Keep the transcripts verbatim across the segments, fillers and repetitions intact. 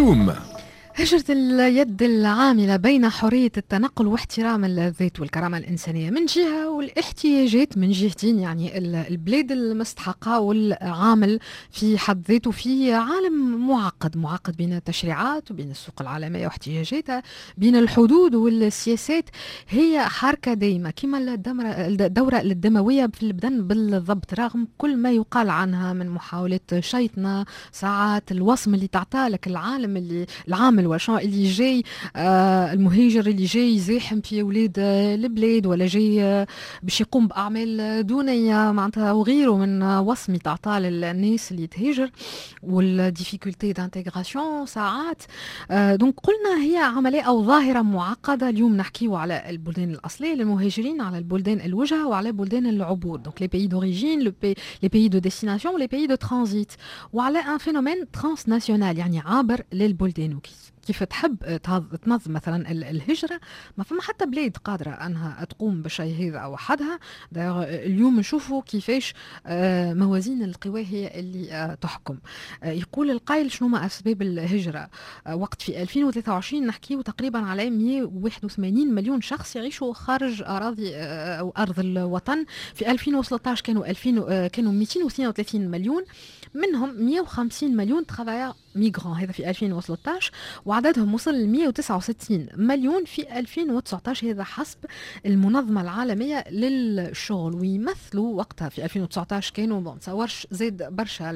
اليوم. هجرة اليد العاملة بين حرية التنقل واحترام الذات والكرامة الإنسانية من جهة، والاحتياجات من جهتين. يعني البلاد المستحقة والعامل في حد ذاته في عالم معقد معقد بين التشريعات وبين السوق العالمية واحتياجاتها، بين الحدود والسياسات. هي حركة دايمة كما الدورة الدموية في البدن بالضبط، رغم كل ما يقال عنها من محاولة شيطنة ساعات الوصم اللي تعطى لك العالم اللي العامل وشان اللي جاي آه المهاجر اللي جاي يزاحم في ولاد آه البلاد، ولا جاي آه باش يقوم باعمال دونيه معناتها وغيره من آه وصمي تعطى للناس اللي تهاجر والديفيكولتي دانتيغراسيون ساعات. آه دونك قلنا هي عمليه او ظاهره معقده. اليوم نحكيو على البلدان الاصليه للمهاجرين، على البلدان الوجهه، وعلى بلدان العبور، دونك لي بيي دوريجين، لي بيي دو ديستيناسيون ولي بيي دو ترانزيت، وعلى ان فينومين ترانسناسيونال يعني عابر للبلدان. وكيف كيف تحب تنظم مثلا الهجرة، ما فما حتى بلاد قادرة أنها تقوم بالشيء هذا أو وحدها. اليوم نشوفوا كيفاش موازين القوى هي اللي تحكم. يقول القائل شنو ما أسباب الهجرة. وقت في ألفين وثلاثة وعشرين نحكيه تقريبا على مئة وواحد وثمانين مليون شخص يعيشوا خارج أراضي أو أرض الوطن. في ألفين وثلاثة عشر كانوا ألفين كانوا مئتين واثنين وثلاثين مليون، منهم مئة وخمسين مليون ترافايور ميغران، هذا في ألفين وثلاثة عشر، وعددهم وصل ل مئة وتسعة وستين مليون في ألفين وتسعة عشر، هذا حسب المنظمة العالمية للشغل. ويمثلوا وقتها في ألفين وتسعة عشر كانوا ما نتصورش زاد برشا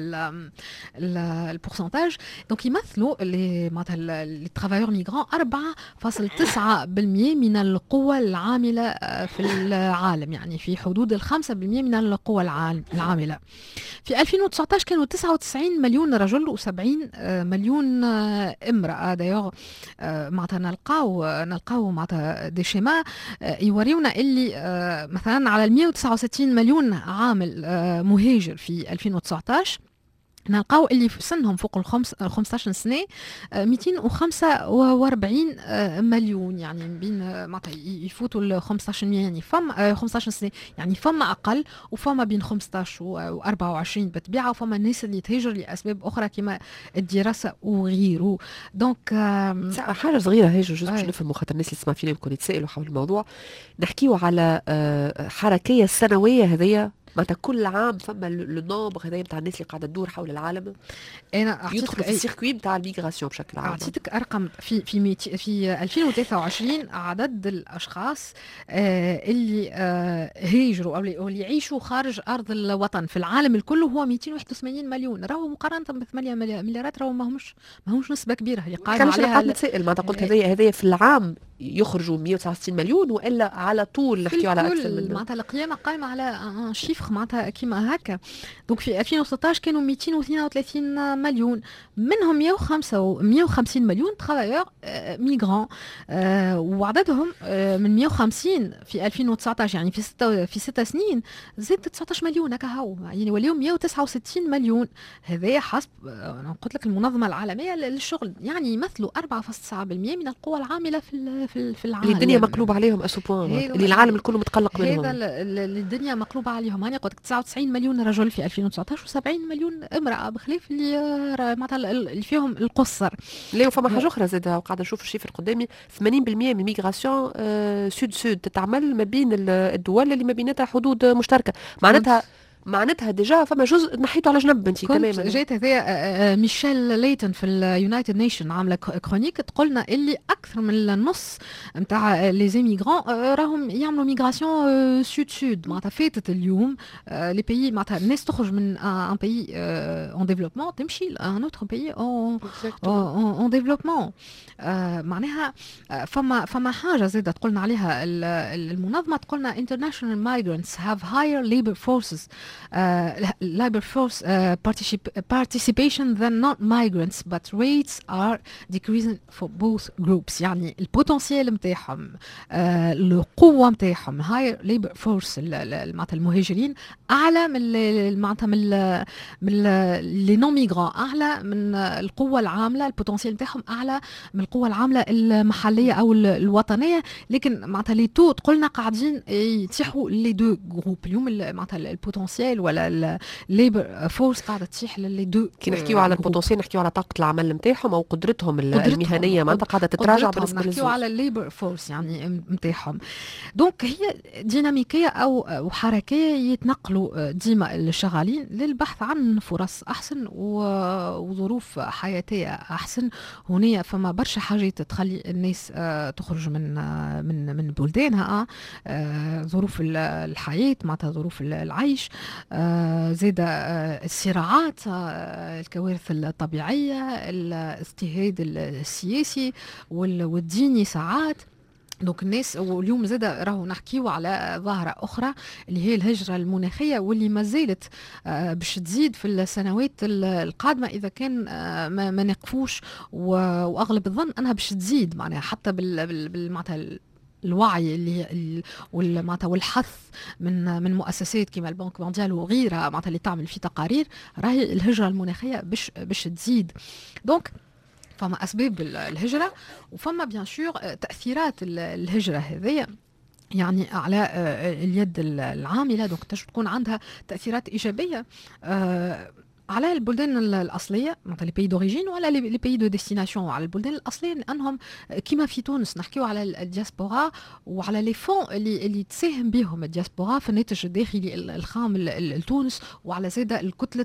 البورسنتاج، دونك يمثلوا اللي معناتها لي ترافايور ميغران أربعة فاصلة تسعة بالمئة من القوى العاملة في العالم، يعني في حدود ال خمسة بالمئة من القوى العاملة. في ألفين وتسعة عشر كانوا تسعة وتسعين مليون رجل وسبعين مليون امرأة. دايوغ معناتها نلقاو نلقاو معناتها دي شيما يوريونا اللي مثلا على ال مئة وتسعة وستين مليون عامل مهاجر في ألفين وتسعة عشر نلقاو اللي في سنهم فوق الخمس خمسة عشر سنة مئتين وخمسة وأربعين مليون، يعني بين معناتها يفوتوا ال خمسة عشر يعني فما خمسة عشر سنة، يعني فما أقل وفما بين خمسة عشر و أربعة وعشرين بالطبيعة، وفما الناس اللي تهاجر لأسباب أخرى كما الدراسة وغيره. دونك حاجة صغيرة هاجر جزء باش نفهموا، خاطر الناس اللي تسمع فينا يمكن يتسائلوا حول الموضوع. نحكيو على حركية السنوية هذية، معناتها كل عام فما النومبر هذايا نتاع الناس اللي قاعده تدور حول العالم. انا يدخل في السيركوي نتاع الميغراسيون بشكل عام. اعطيتك ارقام في في في ألفين وثلاثة وعشرين عدد الاشخاص آه اللي آه هاجروا او اللي يعيشوا خارج ارض الوطن في العالم الكل هو مئتين وواحد وثمانين مليون، راهو مقارنه ب ثمانية مليارات راهو ما همش ما همش نسبه كبيره. هي قايمه عليها نتسائل معناتها قلت هذايا هذايا في العام يخرجوا مئة وتسعة وستين مليون ولا على طول نحكيو على اكثر من معناتها القيامه قايمه على شيفر معناتها كيما هكا. دونك في ألفين وستة عشر كانوا مئتين واثنين وثلاثين مليون، منهم مئة وخمسين مليون ترافايور ميغران، آه وعددهم آه من مئة وخمسين في ألفين وتسعة عشر يعني في ستة في ستة سنين زاد تسعة عشر مليون هكا هو، يعني واليوم مئة وتسعة وستين مليون. هذا حسب انا قلت لك المنظمه العالميه للشغل، يعني يمثلوا أربعة فاصلة تسعة بالمئة من القوى العامله في في, في العالم. اللي الدنيا مقلوبه عليهم اسوبوان، اللي العالم الكل متقلق منهم. هذا اللي الدنيا مقلوبه عليهم. انا قلت لك تسعة وتسعين مليون رجل في ألفين وتسعة عشر وسبعين مليون امراه، بخلاف اللي معناتها اللي فيهم القصر. لا وفما حاجه اخرى زاد وقاعده نشوف الشيفر قدامي، ثمانين بالمئة من الميغراسيون آه سود سود تتعمل ما بين الدول اللي ما بيناتها حدود مشتركه، معناتها معناتها ديجا فما جزء نحيته على جنب انت تماما. جات هذا ميشيل ليتون في اليونايتد نيشن عامله كرونيك تقولنا اللي اكثر من النص نتاع لي زيميغران راهم يعملوا ميغراسيون سود سود، معناتها فاتت اليوم لي بيي معناتها الناس تخرج من ان بيي اون ديفلوبمون تمشي لان اوتر بيي اون اون ديفلوبمون. معناها فما فما حاجه زاده تقولنا عليها المنظمه، تقولنا international migrants have higher labor forces Uh, labor force uh, particip- participation than non-migrants, but rates are decreasing for both groups. يعني البوتنسيال متاعهم uh, القوة متاعهم higher labor force معناتها المهاجرين أعلى من معناتها من من لي نون ميغران، أعلى من القوة العاملة، البوتنسيال متاعهم أعلى من القوة العاملة المحلية أو الوطنية. لكن معناتها لي تو تقولنا قاعدين يتيحوا لي دو جروب اليوم معناتها البوتنسيال البوتنسيال ولا الليبر فورس قاعده تسيح للي دو. كي نحكيو على البوتنسيال نحكيو على طاقه العمل نتاعهم او قدرتهم المهنيه معناتها قاعده تتراجع بالنسبه للزوج. نحكيو على الليبر فورس يعني نتاعهم. دونك هي ديناميكيه او حركيه يتنقلوا ديما الشغالين للبحث عن فرص احسن وظروف حياتيه احسن. هنا فما برشا حاجات تخلي الناس تخرج من من من بلدانها، ظروف الحياه معناتها ظروف العيش، زيادة الصراعات، الكوارث الطبيعيه، الاضطهاد السياسي والديني ساعات. دونك الناس واليوم زاد راهو نحكيو على ظاهرة أخرى اللي هي الهجرة المناخية واللي ما زالت باش تزيد في السنوات القادمة إذا كان ما نقفوش، وأغلب الظن أنها باش تزيد معناها حتى بال معناتها الوعي اللي والمعناتها والحث من من مؤسسات كما البنك مونديال وغيرها معناتها اللي تعمل في تقارير، راهي الهجرة المناخية باش باش تزيد. دونك فما أسباب الهجرة وفما بيان سور تأثيرات الهجرة هذية يعني على اليد العاملة. دونك تكون عندها تأثيرات إيجابية على البلدان الأصلية مثلا لي بيي دوريجين وعلى لي بيي دو ديستيناسيون. على البلدان الأصلية لأنهم كما في تونس نحكيو على الدياسبورا وعلى لي فون اللي اللي تساهم بهم الدياسبورا في الناتج الداخلي الخام لتونس، وعلى زادة الكتلة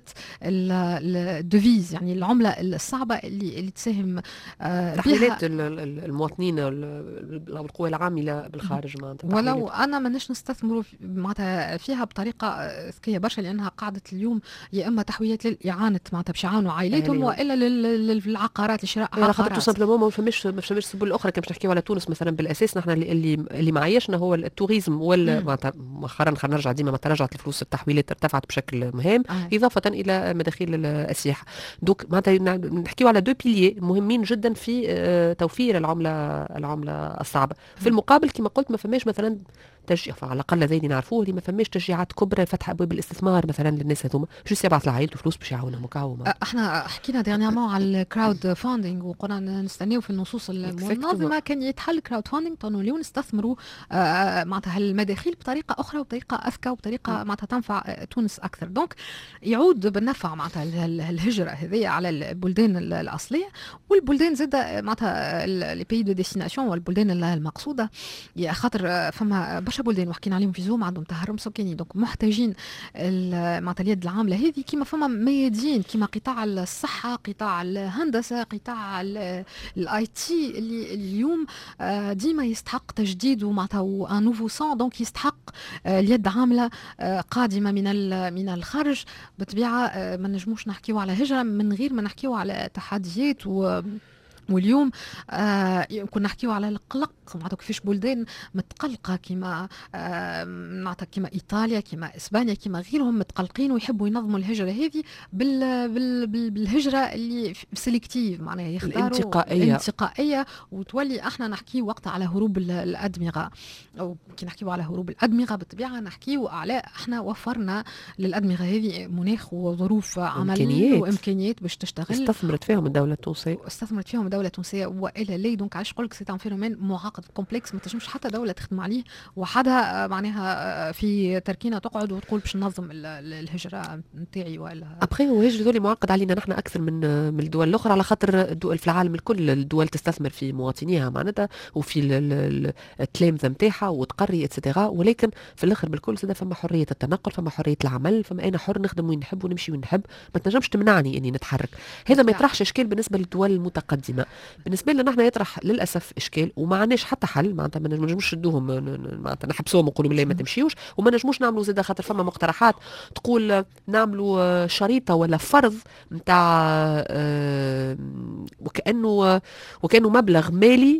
الدوفيز يعني العملة الصعبة اللي اللي تساهم تحويلات المواطنين أو القوى العاملة بالخارج معناتها. ولو أنا ماناش نستثمروا معناتها فيها بطريقة ذكية برشا لأنها قاعدة اليوم يا إما تحويلات إعانة معناتها باش يعاونوا عائلاتهم والا للعقارات لشراء عقارات. على خاطر تو سامبلومون ما فماش ما فماش سبل اخرى كما نحكيو على تونس مثلا. بالاساس نحن اللي اللي معيشنا هو التوريزم وال معناتها مؤخرا خلينا نرجع ديما ما تراجعت الفلوس التحويلات ارتفعت بشكل مهم آه. اضافه الى مداخيل السياحه. دوك معناتها نحكيو على دو بيليي مهمين جدا في توفير العمله العمله الصعبه. في المقابل كما قلت ما فماش مثلا تشجيع على الاقل زي اللي نعرفوه اللي ما فماش تشجيعات كبرى لفتح ابواب الاستثمار مثلا للناس هذوما باش يبعث لعائلته فلوس باش يعاونها مكاومه. احنا حكينا ديرنيامون على الكراود فاندينغ وقلنا نستناو في النصوص المنظمه كان يتحل كراود فاندينغ طنو اليوم نستثمروا معناتها المداخيل بطريقه اخرى وبطريقه اذكى وبطريقه معناتها تنفع تونس اكثر. دونك يعود بالنفع معناتها الهجره هذه على البلدان الاصليه والبلدان زاد معناتها لي بيي دو ديستيناسيون والبلدان المقصوده. يا خاطر فما برشا بلدان وحكينا عليهم في زوم عندهم تهرم سكاني دونك محتاجين معناتها اليد العامله هذه كيما فما ميادين كيما قطاع الصحه، قطاع الهندسه، قطاع الاي تي اللي اليوم ديما يستحق تجديد ومعناتها ان نوفو سون. دونك يستحق اليد عامله قادمه من من الخارج. بالطبيعه ما نجموش نحكيو على هجره من غير ما نحكيو على تحديات و واليوم آه كنا نحكيو على القلق معناتها كيفاش بلدان متقلقه كيما آه معناتها كيما ايطاليا كيما اسبانيا كيما غيرهم متقلقين ويحبوا ينظموا الهجره هذه بال بال بال بالهجره اللي سيليكتيف معناها يختاروا الانتقائيه الانتقائيه وتولي احنا نحكيو وقت على هروب الادمغه او كي نحكيو على هروب الادمغه بالطبيعه نحكيو على احنا وفرنا للادمغه هذه مناخ وظروف عمل إمكانيات. وامكانيات باش تشتغل. استثمرت فيهم الدوله التونسيه استثمرت فيهم دولة تونسية والا لي. دونك علاش نقول لك سي ان فينومين معقد كومبلكس ما تنجمش حتى دولة تخدم عليه وحدها معناها في تركينه تقعد وتقول باش ننظم الهجرة نتاعي ولا ابخي هو هجرة دولي معقد علينا نحن اكثر من من الدول الاخرى على خاطر الدول في العالم الكل الدول تستثمر في مواطنيها معناتها وفي التلامذه نتاعها وتقري اتسيتيرا. ولكن في الاخر بالكل زاد فما حريه التنقل فما حريه العمل فما انا حر نخدم وين نحب ونمشي وين نحب ما تنجمش تمنعني اني نتحرك. هذا ما يطرحش اشكال بالنسبه للدول المتقدمه. بالنسبه لنا نحن يطرح للاسف اشكال وما عندناش حتى حل معناتها ما نجموش ندوهم معناتها نحبسوهم ونقولوا لا ما تمشيوش وما نجموش نعملوا زاد خاطر فما مقترحات تقول نعملوا شريطه ولا فرض نتاع أه وكانه وكانه مبلغ مالي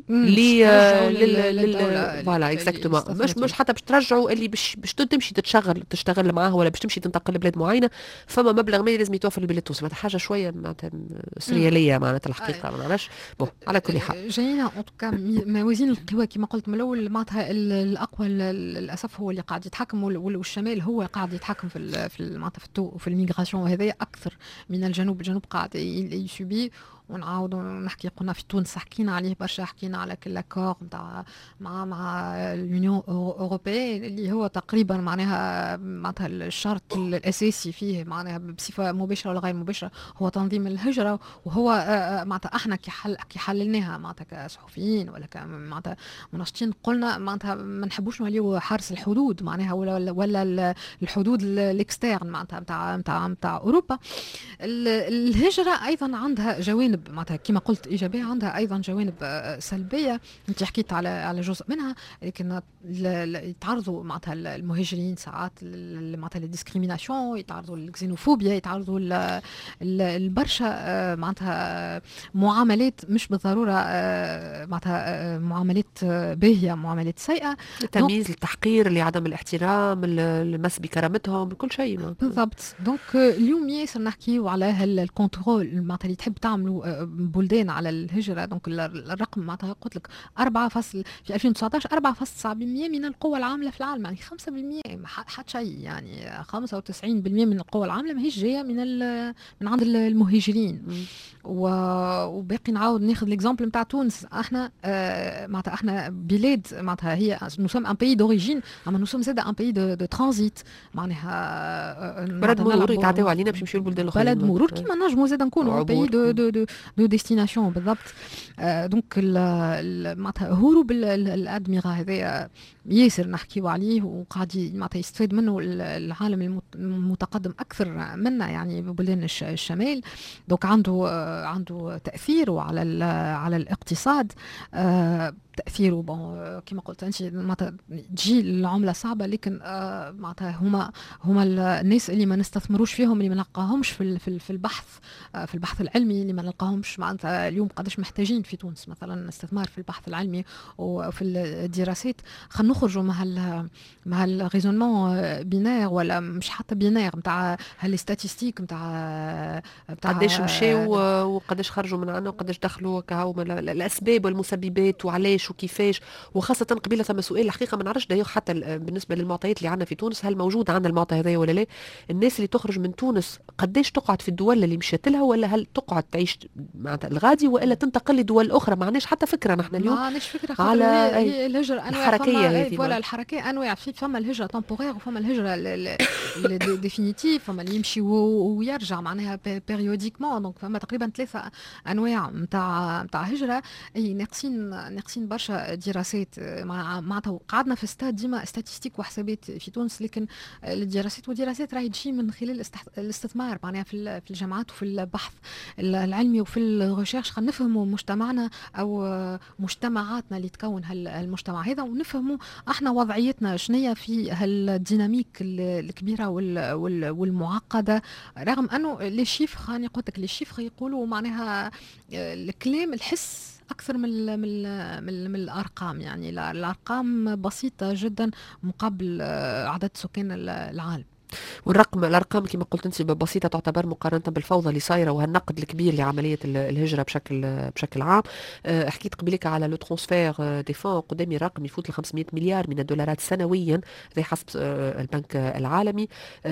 لل فوالا اكزاكتومون مش مش حتى باش ترجعوا اللي باش باش تمشي تشتغل تشتغل معاه ولا باش تمشي تنتقل لبلاد معينه فما مبلغ مالي لازم يتوفر للبلاد التونسيه. معناتها حاجه شويه معناتها سرياليه معناتها الحقيقه ما نعرفش. بون على كل حال جايين اوتوكا موازين القوى كما قلت من الاول معناتها الاقوى للاسف هو اللي قاعد يتحكم والشمال هو قاعد يتحكم في في معناتها في في الميغراسيون وهذا اكثر من الجنوب. الجنوب قاعد يسوبي ونعاودوا نحكي. قلنا في تونس حكينا عليه برشا، حكينا على كل اكور نتاع مع مع اليونيون اوروبيين اللي هو تقريبا معناها معناتها الشرط الاساسي فيه معناها بصفه مباشره ولا غير مباشره هو تنظيم الهجره. وهو معناتها احنا كي حل كي حللناها معناتها كصحفيين ولا معناتها مناشطين قلنا معناتها ما نحبوش نوليو حارس الحدود معناها ولا ولا الحدود الاكسترن معناتها نتاع نتاع نتاع اوروبا. الهجره ايضا عندها جوانب معناتها كما قلت ايجابيه، عندها ايضا جوانب سلبيه. انت حكيت على على جزء منها، لكن يتعرضوا معناتها المهاجرين ساعات معناتها الديسكريميناسيون، يتعرضوا للكسينوفوبيا، يتعرضوا البرشا معناتها معاملات مش بالضروره معناتها معاملات باهيه، معاملات سيئه، التمييز، التحقير، لعدم الاحترام، المس بكرامتهم، بكل شيء بالضبط. دونك اليوم ياسر نحكيو على الكونترول معناتها اللي تحب تعملوا بلدان على الهجره. دونك الرقم معناتها قلت لك أربعة فاصل في ألفين وتسعطاش أربعة فاصل سبعة بالمئة من القوى العامله في العالم، يعني خمسة بالمئة حد شيء، يعني خمسة وتسعين بالمئة من القوى العامله ما هيش جايه من من عند المهاجرين. وباقي نعاود ناخذ الاكزامبل نتاع تونس. احنا آه معناتها احنا بلاد معناتها هي نو سوم ان بيي دوريجين، اما نو سوم زاد ان بيي دو, دو ترانزيت معناها بلد مرور يتعداو علينا باش نمشيو للبلدان الاخرى. بلد مرور كيما نجموا زاد نكونوا بيي دو دو دو, دو ديستيناسيون بالضبط. آه دونك معناتها هروب الادمغه هذايا ياسر نحكيو عليه وقاعد معناتها يستفيد منه العالم المتقدم اكثر منا يعني ببلدان الشمال. دونك عنده عنده تاثير على على الاقتصاد. آه تاثيره بون كما قلت انت معناتها تجي العمله صعبه، لكن آه معناتها هما هما الناس اللي ما نستثمروش فيهم، اللي ما نلقاهمش في في البحث آه في البحث العلمي، اللي ما نلقاهمش معناتها اليوم قداش محتاجين في تونس مثلا الاستثمار في البحث العلمي وفي الدراسات. خلينا نخرجوا مع ال مع الريزونمون بينير ولا مش حتى بينير نتاع هالستاتيستيك نتاع قداش مشاو وقداش خرجوا من عنا وقداش دخلوا كهو الاسباب والمسببات وعلاش وكيفاش. وخاصه قبيله ثم سؤال الحقيقه ما نعرفش دايوغ حتى بالنسبه للمعطيات اللي عندنا في تونس، هل موجود عندنا المعطى هذا ولا لا؟ الناس اللي تخرج من تونس قداش تقعد في الدول اللي مشات لها، ولا هل تقعد تعيش معناتها الغادي والا تنتقل لدول اخرى؟ ما عندناش حتى فكره نحن اليوم. ما عندناش فكره على الهجره انواع الحركيه هذه ولا الحركيه انواع. في فما الهجره تمبورير وفما الهجره ديفينيتيف، فما اللي يمشي ويرجع معناها بيريوديكمون. دونك فما تقريبا ثلاثه انواع نتاع نتاع هجره. اي ناقصين ناقصين برشا دراسات معناتها. قعدنا في ستاد ديما استاتيستيك وحسابات في تونس، لكن الدراسات والدراسات راهي تجي من خلال الاستثمار معناها في في الجامعات وفي البحث العلمي وفي الريشيرش. خلينا نفهموا مجتمعنا او مجتمعاتنا اللي تكون هالمجتمع هذا، ونفهموا احنا وضعيتنا شنية في هالديناميك الكبيره والمعقده. رغم انه لي شيفر خاني قلت لك لي شيفر يقولوا معناها الكلام الحس اكثر من من من, من الارقام. يعني الارقام بسيطه جدا مقابل عدد سكان العالم. والرقم الارقام كما قلت انت بسيطه تعتبر مقارنه بالفوضى اللي صايره وهالنقد الكبير لعمليه الهجره بشكل بشكل عام. حكيت قبلك على لو ترانسفير دي فون، قدامي رقم يفوت ل خمسمئة مليار من الدولارات سنويا زي حسب البنك العالمي.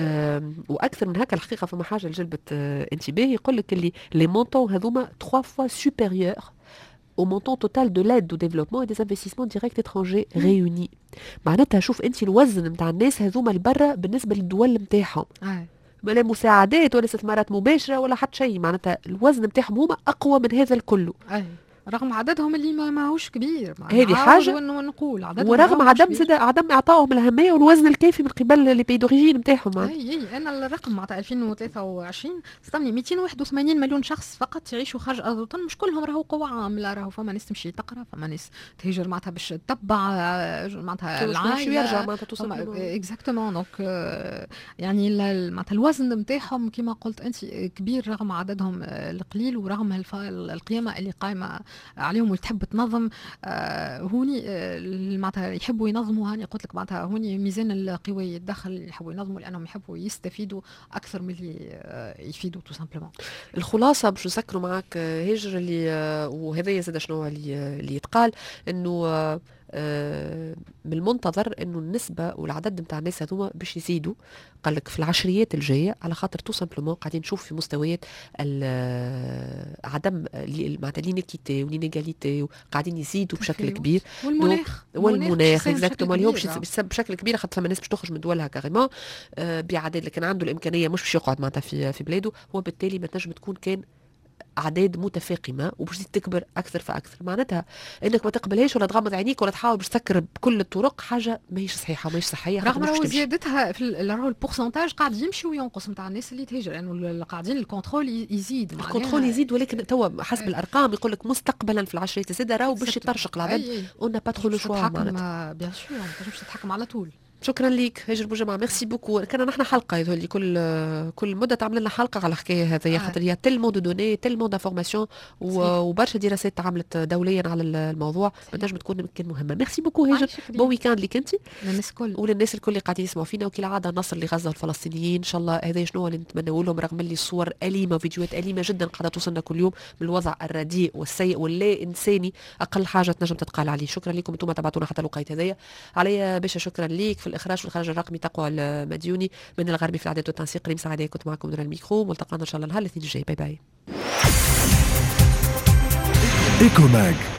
واكثر من هكا الحقيقه فما حاجه اللي جلبت انتباهي، يقول لك اللي لي مونطون هذوما ثلاثة فوا سوبيريور au montant total de l'aide au développement et des investissements directs étrangers réunis. معناتها شوف انت الوزن نتاع الناس هذوما البرة بالنسبه للدول نتاعهم، ولا مساعدات ولا استثمارات مباشره ولا حتى شيء، معناتها الوزن نتاعهم هما اقوى من هذا الكله. أي. رغم عددهم اللي ما ماهوش كبير، هذه حاجه ونقول ورغم عدم زاد عدم اعطائهم الاهميه والوزن الكافي من قبل لي بي دوريجين نتاعهم. اي اي انا الرقم معناتها ألفين وثلاثة وعشرين استني مئتين وواحد وثمانين مليون شخص فقط يعيشوا خارج ارض الوطن. مش كلهم راهو قوى عامله، راهو فما ناس تمشي تقرا، فما ناس تهاجر معناتها باش تتبع معناتها العائله يرجع معناتها توصل اكزاكتومون. دونك يعني معناتها الوزن نتاعهم كما قلت انت كبير رغم عددهم القليل ورغم القيمه اللي قائمه عليهم وتحب تنظم. آه هوني آه معناتها يحبوا ينظموا. هاني قلت لك معناتها هوني ميزان القوي يتدخل، يحبوا ينظموا لانهم يحبوا يستفيدوا اكثر من اللي آه يفيدوا تو سامبلومون. الخلاصه باش نسكروا معاك هجر اللي آه وهذا زاد شنو اللي آه اللي يتقال انه آه آه من المنتظر انه النسبه والعدد نتاع الناس هذوما باش يزيدوا. قال لك في العشريات الجايه على خاطر تو سامبلومون قاعدين نشوف في مستويات عدم معناتها لينيكيتي ولينيغاليتي وقاعدين يزيدوا بشكل كبير. والمناخ والمناخ اكزاكتومون اليوم بشكل كبير، خاطر فما ناس باش تخرج من دولها كاريمون باعداد، لكن عنده الامكانيه مش باش يقعد معناتها في في بلاده، وبالتالي ما تنجم تكون كان اعداد متفاقمه وباش تكبر اكثر فاكثر. معناتها انك ما تقبلهاش ولا تغمض عينيك ولا تحاول باش تسكر بكل الطرق، حاجه ماهيش صحيحه ماهيش صحيه. رغم راهو زيادتها في راهو البورسنتاج قاعد يمشي وينقص نتاع الناس اللي تهاجر، لانه يعني قاعدين الكونترول يزيد الكونترول يزيد، ولكن توا حسب الارقام يقول لك مستقبلا في العشرات الزاده راهو باش يطرشق العدد، ونا با ترو لو شوا معناتها بيان سور ما تنجمش تتحكم على طول. شكرا ليك هاجر بوجماعة، ميرسي بوكو. كان نحن حلقه يظهر كل كل مده تعمل لنا حلقه على الحكايه هذه، خاطر هي تيلمون دو دوني تيلمون دافورماسيون وبرشا دراسات تعملت دوليا على الموضوع، بنجم تكون يمكن مهمه. ميرسي بوكو هاجر، بون ويكاند ليك انت للناس الكل وللناس الكل اللي قاعدين يسمعوا فينا، وكالعاده نصر لغزه والفلسطينيين ان شاء الله. هذا شنو اللي نتمنوا لهم، رغم اللي الصور اليمه وفيديوهات اليمه جدا قاعده توصلنا كل يوم من الوضع الرديء والسيء واللا انساني، اقل حاجه تنجم تتقال عليه. شكرا لكم انتم تبعتونا حتى الوقت هذايا عليا باشا، شكرا ليك في الاخراج والخرج الرقمي تقوى المديوني، من الغربي في الاعداد والتنسيق ريم سعديه، كنت معكم من الميكرو، ملتقانا ان شاء الله نهار الاثنين الجاي. باي باي. إيكو ماج.